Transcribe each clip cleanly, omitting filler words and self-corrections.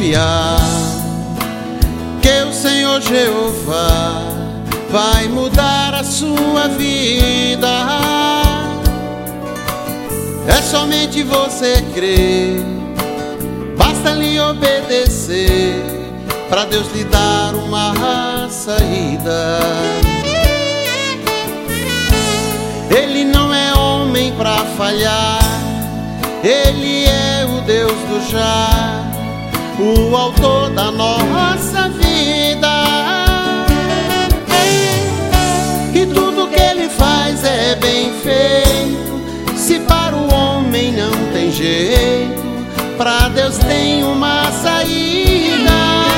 confiar que o Senhor Jeová vai mudar a sua vida. É somente você crer, basta lhe obedecer, pra Deus lhe dar uma saída. Ele não é homem pra falhar, Ele é o Deus do já, o autor da nossa vida. E tudo que Ele faz é bem feito. Se para o homem não tem jeito, pra Deus tem uma saída.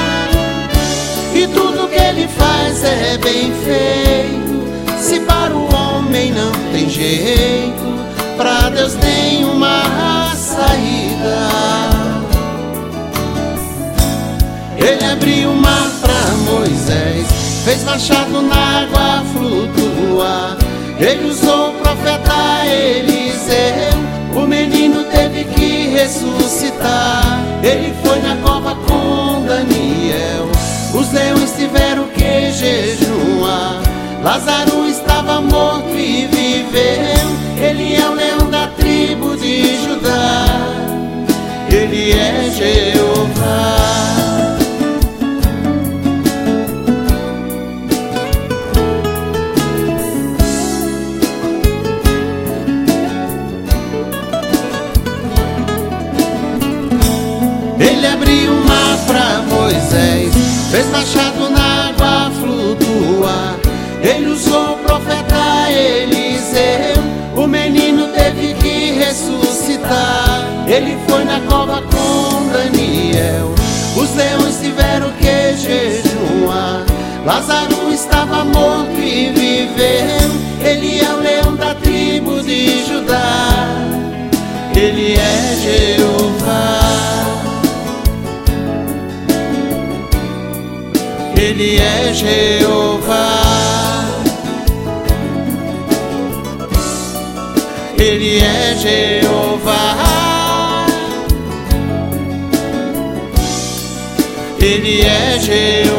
E tudo que Ele faz é bem feito. Se para o homem não tem jeito, pra Deus tem uma saída. Ele abriu o mar pra Moisés, fez machado na água flutuar. Ele usou o profeta Eliseu, o menino teve que ressuscitar. Ele foi na cova com Daniel, os leões tiveram que jejuar. Lázaro estava morto e viveu. Ele é o leão da tribo de Judá, Ele é Jeová. Ele abriu o mar pra Moisés, fez machado na água flutuar. Ele usou o profeta Eliseu, o menino teve que ressuscitar. Ele foi na cova com Daniel, os leões tiveram que jejuar. Lázaro estava morto e viveu. Ele é o leão da tribo de Judá, Ele é Jeová. Ele é Jeová. Ele é Jeová. Ele é Jeová.